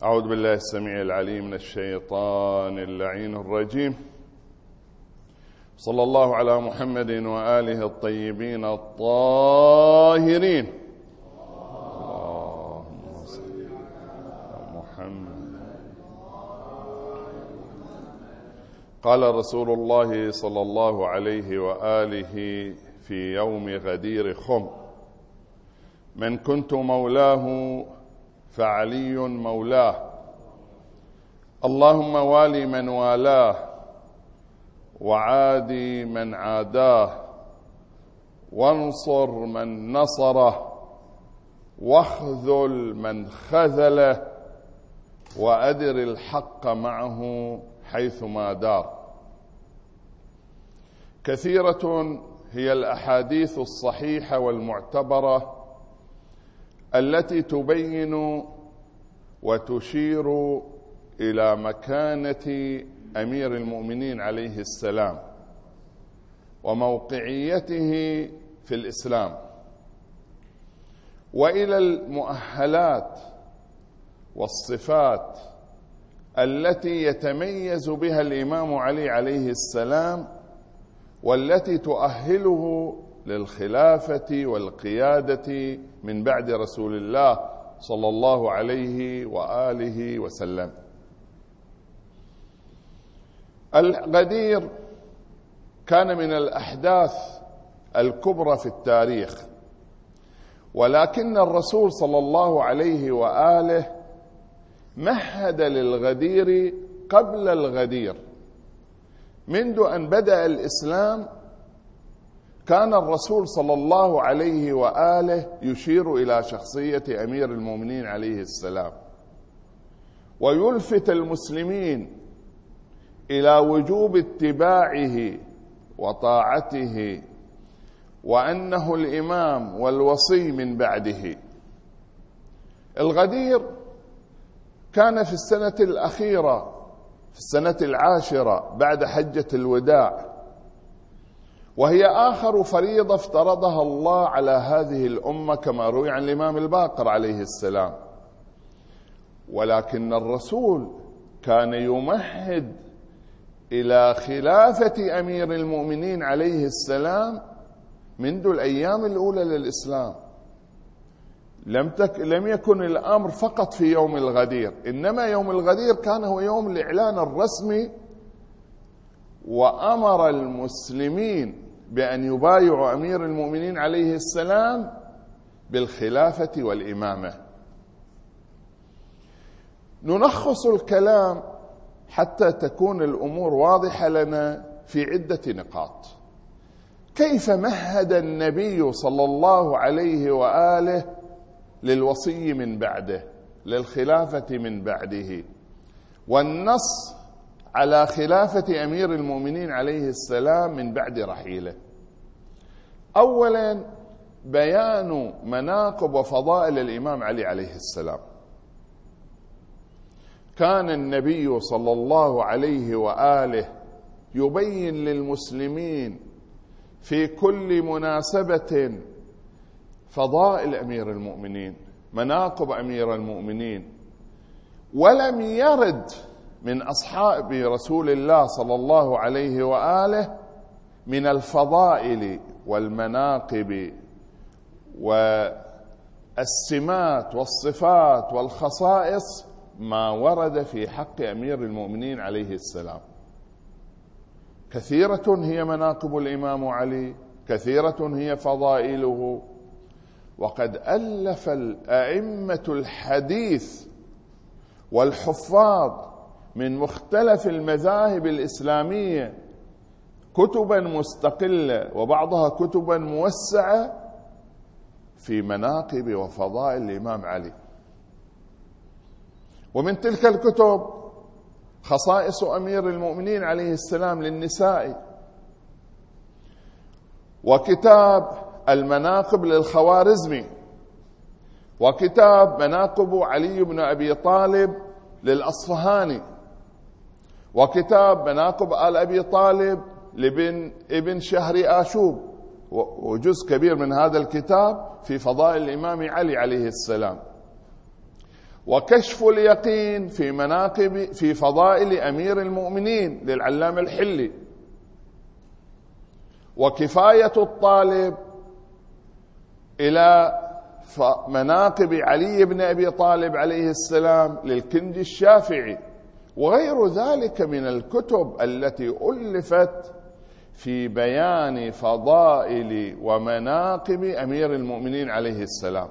أعوذ بالله السميع العليم من الشيطان اللعين الرجيم. صلى الله على محمد وآله الطيبين الطاهرين. اللهم صل على محمد. قال رسول الله صلى الله عليه وآله في يوم غدير خم: من كنت مولاه فعلي مولاه، اللهم والي من والاه وعادي من عاداه، وانصر من نصره واخذل من خذله، وأدر الحق معه حيثما دار. كثيرة هي الأحاديث الصحيحة والمعتبرة التي تبين وتشير إلى مكانة أمير المؤمنين عليه السلام وموقعيته في الإسلام، وإلى المؤهلات والصفات التي يتميز بها الإمام علي عليه السلام، والتي تؤهله للخلافة والقيادة من بعد رسول الله صلى الله عليه وآله وسلم. الغدير كان من الأحداث الكبرى في التاريخ، ولكن الرسول صلى الله عليه وآله مهد للغدير قبل الغدير. منذ أن بدأ الإسلام كان الرسول صلى الله عليه وآله يشير إلى شخصية أمير المؤمنين عليه السلام، ويلفت المسلمين إلى وجوب اتباعه وطاعته، وأنه الإمام والوصي من بعده. الغدير كان في السنة الأخيرة، في السنة العاشرة بعد حجة الوداع، وهي آخر فريضة افترضها الله على هذه الأمة كما روي عن الإمام الباقر عليه السلام. ولكن الرسول كان يمهد إلى خلافة أمير المؤمنين عليه السلام منذ الأيام الأولى للإسلام. لم يكن الأمر فقط في يوم الغدير، إنما يوم الغدير كان هو يوم الإعلان الرسمي، وأمر المسلمين بأن يبايعوا أمير المؤمنين عليه السلام بالخلافة والإمامة. نلخص الكلام حتى تكون الأمور واضحة لنا في عدة نقاط. كيف مهد النبي صلى الله عليه وآله للوصي من بعده، للخلافة من بعده، والنص على خلافة أمير المؤمنين عليه السلام من بعد رحيله. أولا بيان مناقب وفضائل الإمام علي عليه السلام. كان النبي صلى الله عليه وآله يبين للمسلمين في كل مناسبة فضائل أمير المؤمنين، مناقب أمير المؤمنين، ولم يرد من أصحاب رسول الله صلى الله عليه وآله من الفضائل والمناقب والسمات والصفات والخصائص ما ورد في حق أمير المؤمنين عليه السلام. كثيرة هي مناقب الإمام علي، كثيرة هي فضائله، وقد ألف الأئمة الحديث والحفاظ من مختلف المذاهب الإسلامية كتبا مستقلة وبعضها كتبا موسعة في مناقب وفضائل الإمام علي. ومن تلك الكتب خصائص أمير المؤمنين عليه السلام للنساء، وكتاب المناقب للخوارزمي، وكتاب مناقب علي بن أبي طالب للأصفهاني، وكتاب مناقب آل أبي طالب لابن شهر آشوب، وجزء كبير من هذا الكتاب في فضائل الإمام علي عليه السلام. وكشف اليقين في فضائل أمير المؤمنين للعلامة الحلي، وكفاية الطالب إلى مناقب علي بن أبي طالب عليه السلام للكندي الشافعي، وغير ذلك من الكتب التي ألفت في بيان فضائل ومناقب أمير المؤمنين عليه السلام.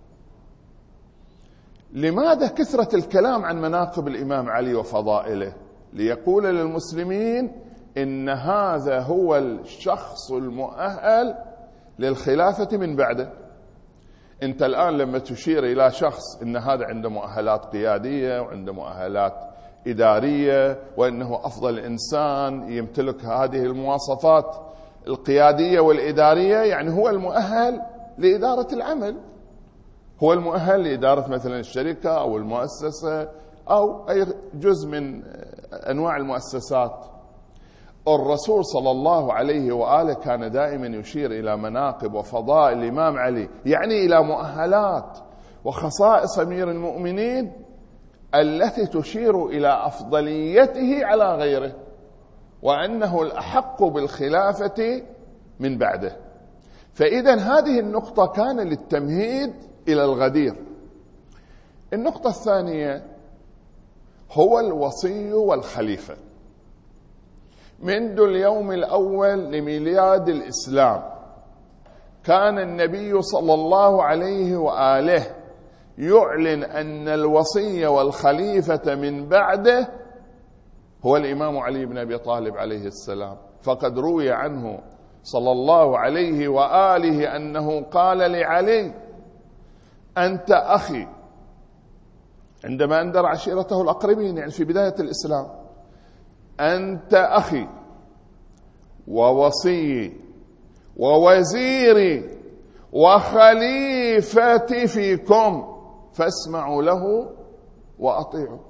لماذا كثرة الكلام عن مناقب الإمام علي وفضائله؟ ليقول للمسلمين إن هذا هو الشخص المؤهل للخلافة من بعده. أنت الآن لما تشير إلى شخص إن هذا عنده مؤهلات قيادية وعنده مؤهلات إدارية وإنه أفضل إنسان يمتلك هذه المواصفات القيادية والإدارية، يعني هو المؤهل لإدارة العمل، هو المؤهل لإدارة مثلا الشركة أو المؤسسة أو أي جزء من أنواع المؤسسات. الرسول صلى الله عليه وآله كان دائما يشير إلى مناقب وفضائل الإمام علي، يعني إلى مؤهلات وخصائص أمير المؤمنين التي تشير إلى أفضليته على غيره، وأنه الأحق بالخلافة من بعده. فإذا هذه النقطة كان للتمهيد إلى الغدير. النقطة الثانية هو الوصي والخليفة. منذ اليوم الأول لميلاد الإسلام كان النبي صلى الله عليه وآله يعلن أن الوصي والخليفة من بعده هو الإمام علي بن أبي طالب عليه السلام. فقد روي عنه صلى الله عليه وآله أنه قال لعلي: أنت أخي، عندما أنذر عشيرته الأقربين يعني في بداية الإسلام، أنت أخي ووصيي ووزيري وخليفتي فيكم، فاسمعوا له وأطيعوا.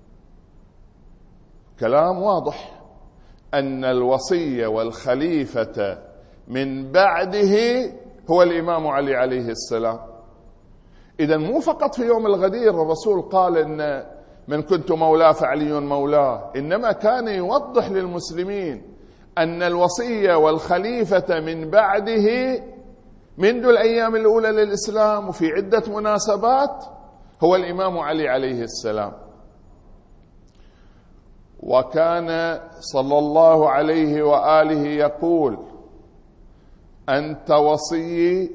كلام واضح أن الوصي والخليفة من بعده هو الإمام علي عليه السلام. إذن مو فقط في يوم الغدير الرسول قال إن من كنت مولاه فعلي مولاه، إنما كان يوضح للمسلمين أن الوصي والخليفة من بعده منذ الأيام الأولى للإسلام وفي عدة مناسبات هو الإمام علي عليه السلام. وكان صلى الله عليه وآله يقول: أنت وصيي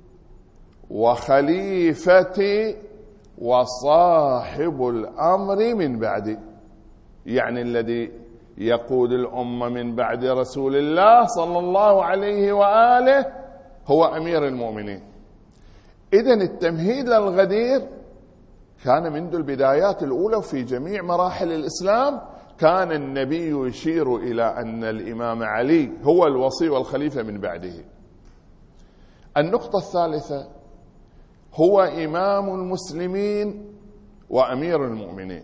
وخليفتي وصاحب الأمر من بعدي، يعني الذي يقود الأمة من بعد رسول الله صلى الله عليه وآله هو أمير المؤمنين. إذن التمهيد للغدير كان منذ البدايات الأولى في جميع مراحل الإسلام. كان النبي يشير إلى أن الإمام علي هو الوصي والخليفة من بعده. النقطة الثالثة هو إمام المسلمين وأمير المؤمنين.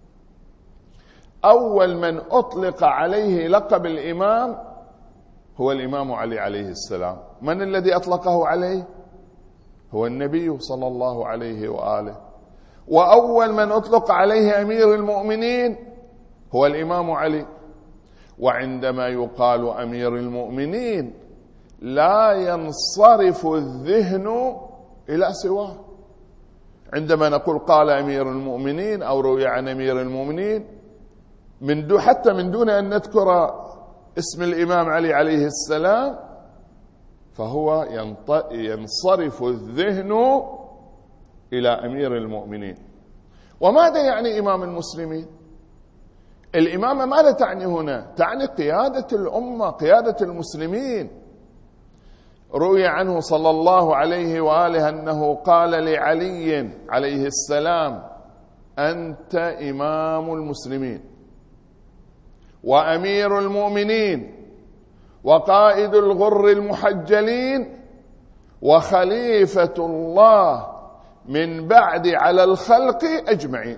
أول من أطلق عليه لقب الإمام هو الإمام علي عليه السلام. من الذي أطلقه عليه؟ هو النبي صلى الله عليه وآله. وأول من أطلق عليه أمير المؤمنين هو الإمام علي. وعندما يقال أمير المؤمنين لا ينصرف الذهن إلى سواه. عندما نقول قال أمير المؤمنين أو روي عن أمير المؤمنين حتى من دون أن نذكر اسم الإمام علي عليه السلام، فهو ينصرف الذهن إلى أمير المؤمنين. وماذا يعني إمام المسلمين؟ الإمامة ماذا تعني هنا؟ تعني قيادة الأمة، قيادة المسلمين. روي عنه صلى الله عليه وآله أنه قال لعلي عليه السلام: أنت إمام المسلمين وأمير المؤمنين وقائد الغر المحجلين وخليفة الله من بعد على الخلق أجمعين.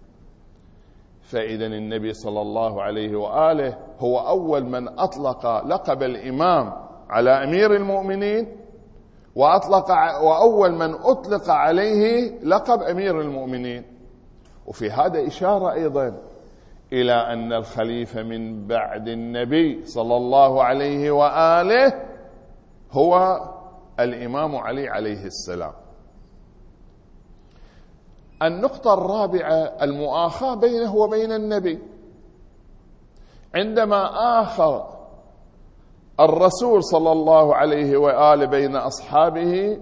فإذا النبي صلى الله عليه وآله هو أول من أطلق لقب الإمام على أمير المؤمنين، وأول من أطلق عليه لقب أمير المؤمنين. وفي هذا إشارة أيضا إلى أن الخليفة من بعد النبي صلى الله عليه وآله هو الإمام علي عليه السلام. النقطة الرابعة المؤاخاة بينه وبين النبي. عندما آخى الرسول صلى الله عليه وآله بين أصحابه،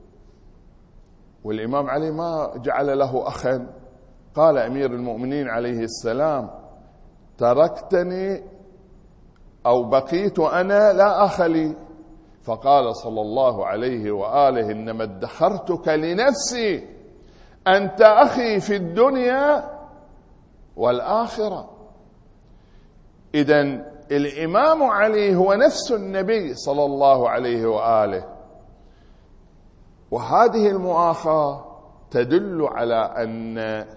والإمام علي ما جعل له أخا، قال أمير المؤمنين عليه السلام: تركتني أو بقيت أنا لا أخ لي. فقال صلى الله عليه وآله: إنما ادخرتك لنفسي، أنت أخي في الدنيا والآخرة. إذن الإمام علي هو نفس النبي صلى الله عليه وآله، وهذه المؤاخاة تدل على أن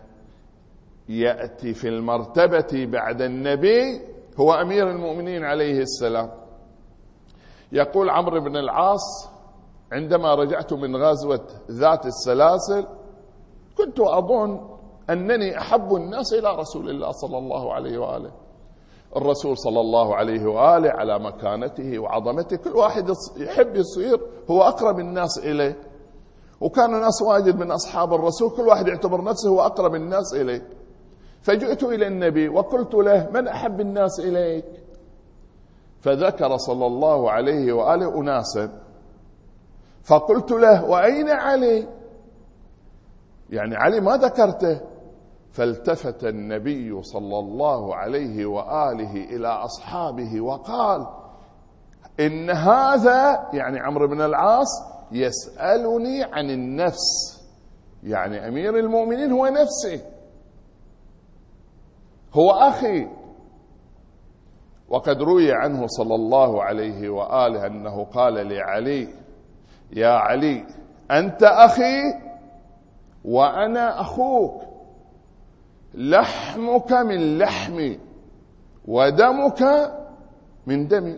يأتي في المرتبة بعد النبي هو أمير المؤمنين عليه السلام. يقول عمرو بن العاص: عندما رجعت من غزوة ذات السلاسل كنت أظن أنني أحب الناس إلى رسول الله صلى الله عليه وآله. الرسول صلى الله عليه وآله على مكانته وعظمته كل واحد يحب يصير هو أقرب الناس إليه، وكانوا ناس واجد من أصحاب الرسول كل واحد يعتبر نفسه هو أقرب الناس إليه. فجئت إلى النبي وقلت له: من أحب الناس إليك؟ فذكر صلى الله عليه وآله أناسا، فقلت له: وأين علي؟ يعني علي ما ذكرته. فالتفت النبي صلى الله عليه وآله إلى أصحابه وقال: إن هذا، يعني عمرو بن العاص، يسألني عن النفس، يعني أمير المؤمنين هو نفسي، هو أخي. وقد روي عنه صلى الله عليه وآله أنه قال لعلي: يا علي، أنت أخي وأنا أخوك، لحمك من لحمي ودمك من دمي.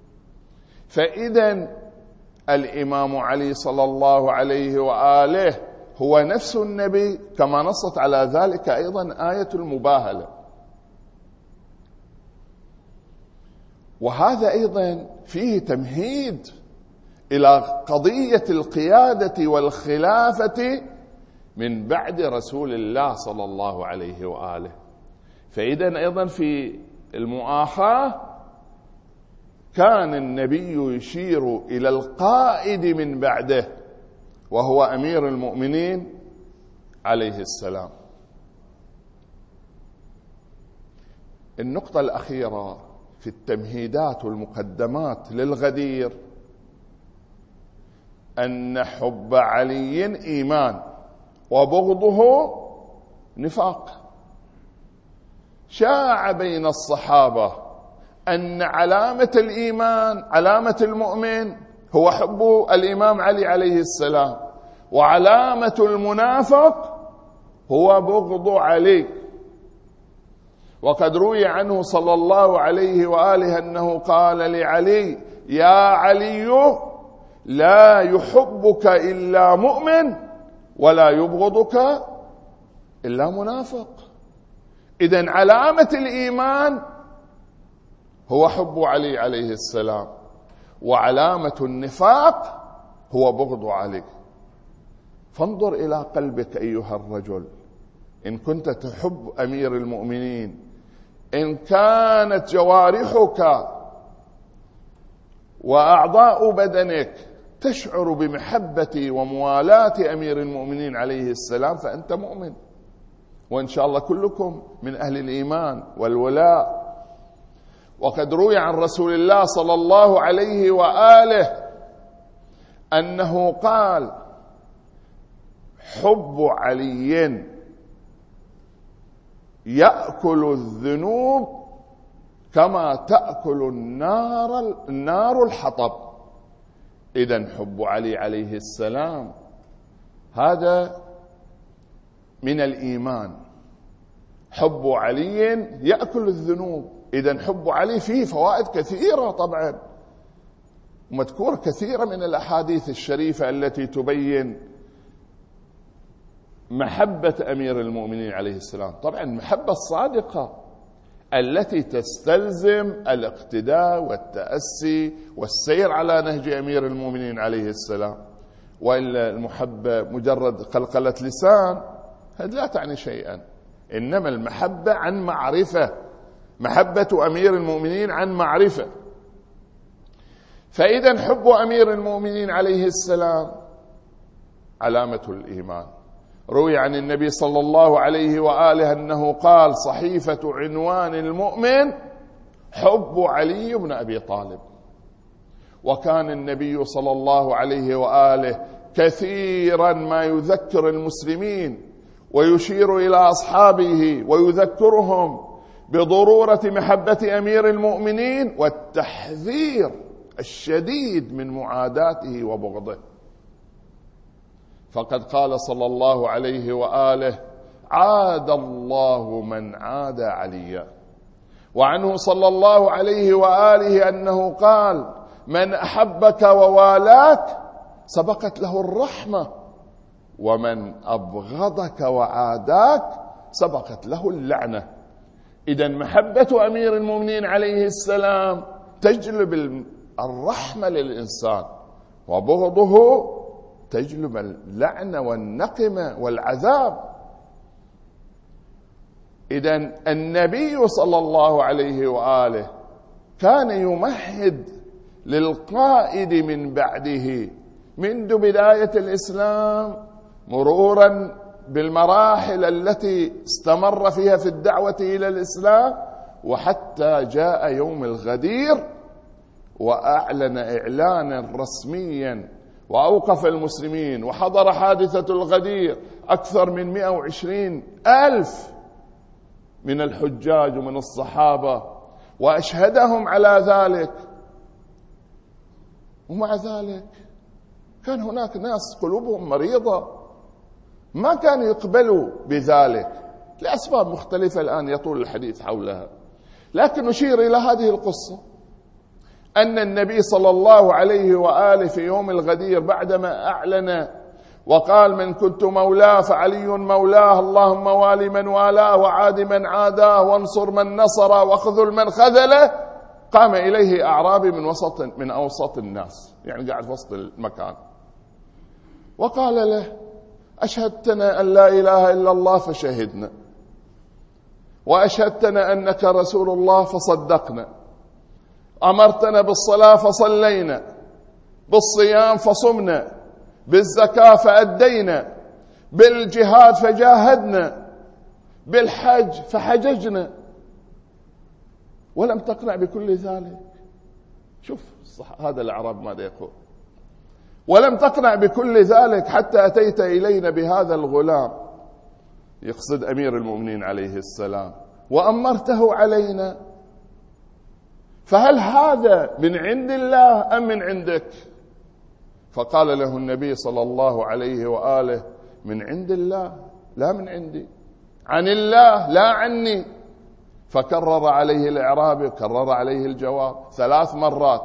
فإذا الإمام علي صلى الله عليه وآله هو نفس النبي، كما نصت على ذلك أيضا آية المباهلة. وهذا أيضا فيه تمهيد إلى قضية القيادة والخلافة من بعد رسول الله صلى الله عليه وآله. فإذا أيضا في المؤاخاة كان النبي يشير إلى القائد من بعده وهو أمير المؤمنين عليه السلام. النقطة الأخيرة في التمهيدات والمقدمات للغدير أن حب علي إيمان وبغضه نفاق. شاع بين الصحابة أن علامة الإيمان، علامة المؤمن، هو حب الإمام علي عليه السلام، وعلامة المنافق هو بغض علي. وقد روي عنه صلى الله عليه وآله أنه قال لعلي: يا علي، لا يحبك إلا مؤمن ولا يبغضك إلا منافق. إذن علامة الإيمان هو حب علي عليه السلام، وعلامة النفاق هو بغض علي. فانظر إلى قلبك أيها الرجل، إن كنت تحب أمير المؤمنين، إن كانت جوارحك وأعضاء بدنك تشعر بمحبة وموالاة أمير المؤمنين عليه السلام، فأنت مؤمن، وإن شاء الله كلكم من أهل الإيمان والولاء. وقد روي عن رسول الله صلى الله عليه وآله أنه قال: حب علي يأكل الذنوب كما تأكل النار الحطب. إذن حب علي عليه السلام هذا من الإيمان. حب علي يأكل الذنوب. إذن حب علي فيه فوائد كثيرة طبعا، ومذكورة كثيرة من الأحاديث الشريفة التي تبين محبة أمير المؤمنين عليه السلام، طبعا المحبة الصادقة التي تستلزم الاقتداء والتأسي والسير على نهج أمير المؤمنين عليه السلام. وإلا المحبة مجرد قلقلة لسان هذه لا تعني شيئا، إنما المحبة عن معرفة، محبة أمير المؤمنين عن معرفة. فإذا حب أمير المؤمنين عليه السلام علامة الإيمان. روي عن النبي صلى الله عليه وآله أنه قال: صحيفة عنوان المؤمن حب علي بن أبي طالب. وكان النبي صلى الله عليه وآله كثيرا ما يذكر المسلمين ويشير إلى أصحابه ويذكرهم بضرورة محبة أمير المؤمنين والتحذير الشديد من معاداته وبغضه. فقد قال صلى الله عليه وآله: عاد الله من عاد عليا. وعنه صلى الله عليه وآله أنه قال: من أحبك ووالاك سبقت له الرحمة، ومن أبغضك وعاداك سبقت له اللعنة. إذن محبة أمير المؤمنين عليه السلام تجلب الرحمة للإنسان، وبغضه تجلب اللعنة والنقمة والعذاب. إذن النبي صلى الله عليه وآله كان يمهد للقائد من بعده منذ بداية الإسلام، مرورا بالمراحل التي استمر فيها في الدعوة إلى الإسلام، وحتى جاء يوم الغدير وأعلن إعلانا رسميا وأوقف المسلمين، وحضر حادثة الغدير أكثر من 120,000 من الحجاج ومن الصحابة، وأشهدهم على ذلك. ومع ذلك كان هناك ناس قلوبهم مريضة ما كانوا يقبلوا بذلك لأسباب مختلفة الآن يطول الحديث حولها، لكن نشير إلى هذه القصة: أن النبي صلى الله عليه وآله في يوم الغدير بعدما أعلن وقال: من كنت مولاه فعلي مولاه، اللهم والي من والاه وعاد من عاداه وانصر من نصره واخذل من خذله، قام إليه أعرابي من أوسط الناس، يعني قاعد في وسط المكان، وقال له: أشهدتنا أن لا إله إلا الله فشهدنا، وأشهدتنا أنك رسول الله فصدقنا، أمرتنا بالصلاة فصلينا، بالصيام فصمنا، بالزكاة فأدينا، بالجهاد فجاهدنا، بالحج فحججنا، ولم تقنع بكل ذلك. شوف هذا الأعراب ماذا يقول: ولم تقنع بكل ذلك حتى أتيت إلينا بهذا الغلام، يقصد أمير المؤمنين عليه السلام، وأمرته علينا، فهل هذا من عند الله أم من عندك؟ فقال له النبي صلى الله عليه وآله: من عند الله لا من عندي، عن الله لا عني. فكرر عليه الإعرابي وكرر عليه الجواب 3 مرات.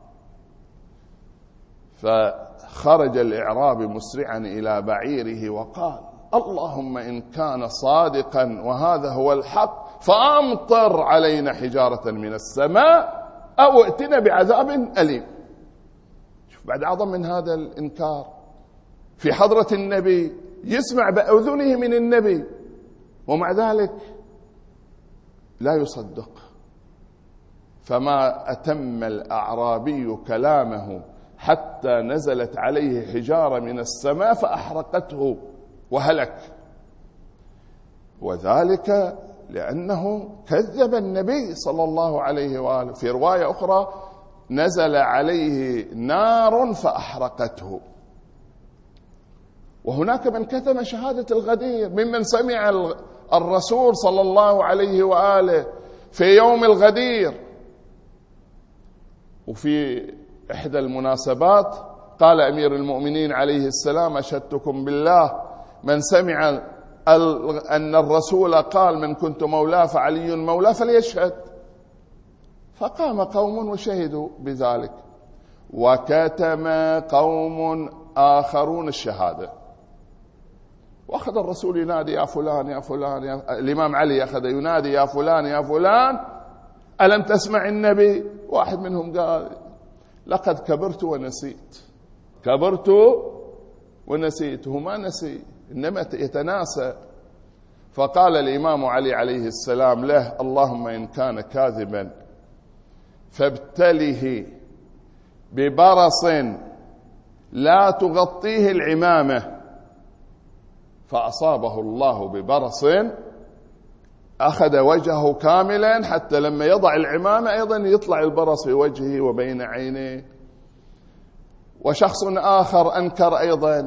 فخرج الإعرابي مسرعا إلى بعيره وقال: اللهم إن كان صادقا وهذا هو الحق فأمطر علينا حجارة من السماء أو ائتنا بعذاب أليم. شوف بعد أعظم من هذا الإنكار في حضرة النبي، يسمع بأذنه من النبي، ومع ذلك لا يصدق. فما أتم الأعرابي كلامه حتى نزلت عليه حجارة من السماء فأحرقته وهلك، وذلك لأنه كذب النبي صلى الله عليه وآله. في رواية أخرى: نزل عليه نار فأحرقته. وهناك من كتم شهادة الغدير ممن سمع الرسول صلى الله عليه وآله في يوم الغدير. وفي إحدى المناسبات قال أمير المؤمنين عليه السلام: أشهدتكم بالله من سمع أن الرسول قال: من كنت مولاه فعلي مولاه فليشهد. فقام قوم وشهدوا بذلك، وكتم قوم آخرون الشهادة. وأخذ الرسول ينادي يا فلان يا فلان الإمام علي أخذ ينادي يا فلان يا فلان ألم تسمع النبي؟ واحد منهم قال لقد كبرت ونسيت. كبرت ونسيت. هو ما نسي إنما يتناسى. فقال الإمام علي عليه السلام له اللهم إن كان كاذبا فابتله ببرص لا تغطيه العمامة. فأصابه الله ببرص أخذ وجهه كاملا حتى لما يضع العمامة أيضا يطلع البرص في وجهه وبين عينيه. وشخص آخر أنكر أيضا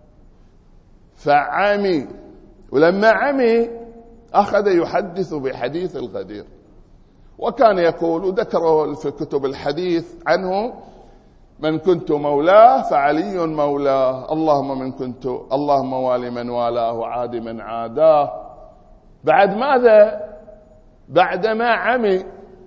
فعمي، ولما عمي أخذ يحدث بحديث الغدير، وكان يقول وذكره في كتب الحديث عنه من كنت مولاه فعلي مولاه، اللهم والي من والاه وعاد من عاداه. بعد ماذا؟ بعدما عمي.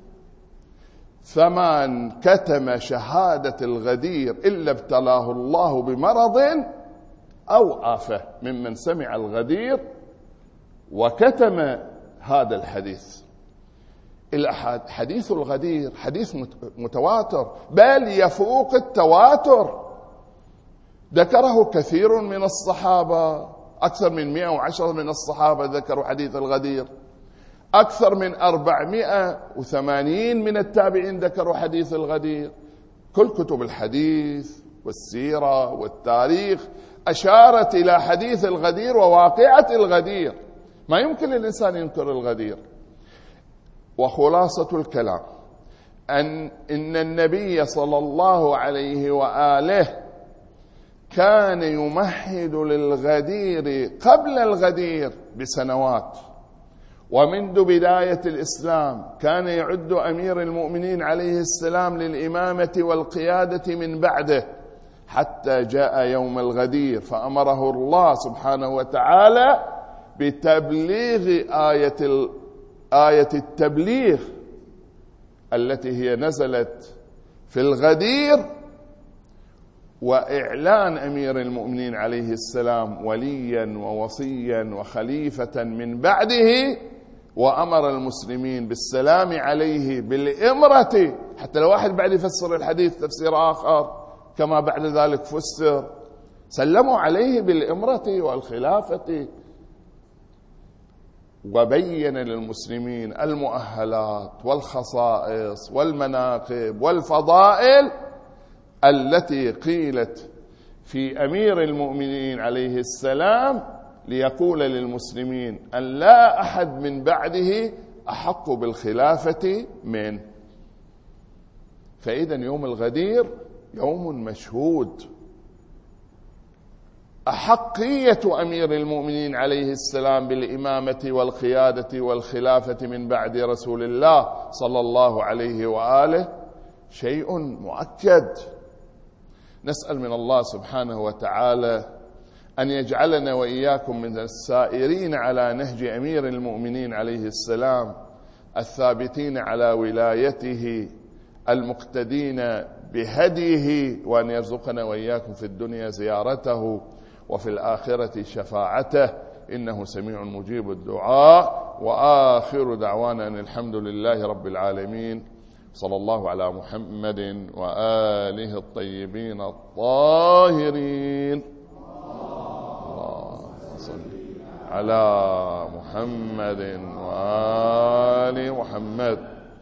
فمن كتم شهادة الغدير إلا ابتلاه الله بمرض أو آفة ممن سمع الغدير وكتم هذا الحديث. حديث الغدير حديث متواتر، بل يفوق التواتر. ذكره كثير من الصحابة، أكثر من 110 من الصحابة ذكروا حديث الغدير، أكثر من 480 من التابعين ذكروا حديث الغدير. كل كتب الحديث والسيرة والتاريخ أشارت إلى حديث الغدير وواقعة الغدير. ما يمكن للإنسان ينكر الغدير. وخلاصة الكلام إن النبي صلى الله عليه وآله كان يمهد للغدير قبل الغدير بسنوات، ومنذ بداية الإسلام كان يعد أمير المؤمنين عليه السلام للإمامة والقيادة من بعده حتى جاء يوم الغدير، فأمره الله سبحانه وتعالى بتبليغ آية التبليغ التي هي نزلت في الغدير، وإعلان أمير المؤمنين عليه السلام وليا ووصيا وخليفة من بعده، وأمر المسلمين بالسلام عليه بالإمرة. حتى لو واحد بعد يفسر الحديث تفسير آخر كما بعد ذلك فسر، سلموا عليه بالإمرة والخلافة. وبين للمسلمين المؤهلات والخصائص والمناقب والفضائل التي قيلت في أمير المؤمنين عليه السلام، ليقول للمسلمين أن لا أحد من بعده أحق بالخلافة منه. فإذا يوم الغدير يوم مشهود. أحقية أمير المؤمنين عليه السلام بالإمامة والقيادة والخلافة من بعد رسول الله صلى الله عليه وآله شيء مؤكد. نسأل من الله سبحانه وتعالى أن يجعلنا وإياكم من السائرين على نهج أمير المؤمنين عليه السلام، الثابتين على ولايته، المقتدين بهديه، وأن يرزقنا وإياكم في الدنيا زيارته وفي الآخرة شفاعته، إنه سميع مجيب الدعاء. وآخر دعوانا أن الحمد لله رب العالمين، صلى الله على محمد وآله الطيبين الطاهرين. اللهم صل على محمد وآل محمد.